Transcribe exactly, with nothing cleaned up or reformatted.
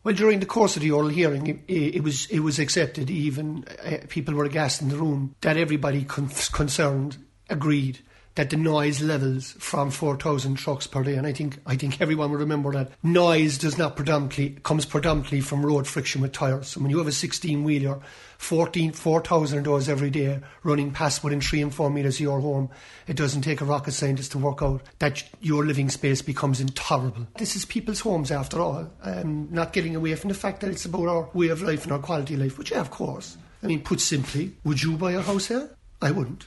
Well, during the course of the oral hearing, it, it was it was accepted, even uh, people were aghast in the room, that everybody con- concerned agreed that the noise levels from four thousand trucks per day, and I think I think everyone will remember that noise does not predominantly comes predominantly from road friction with tyres. So when you have a sixteen-wheeler, fourteen, four thousand of those every day running past within three and four metres of your home, it doesn't take a rocket scientist to work out that your living space becomes intolerable. This is people's homes after all, um, not getting away from the fact that it's about our way of life and our quality of life, which, yeah, of course. I mean, put simply, would you buy a house here? I wouldn't.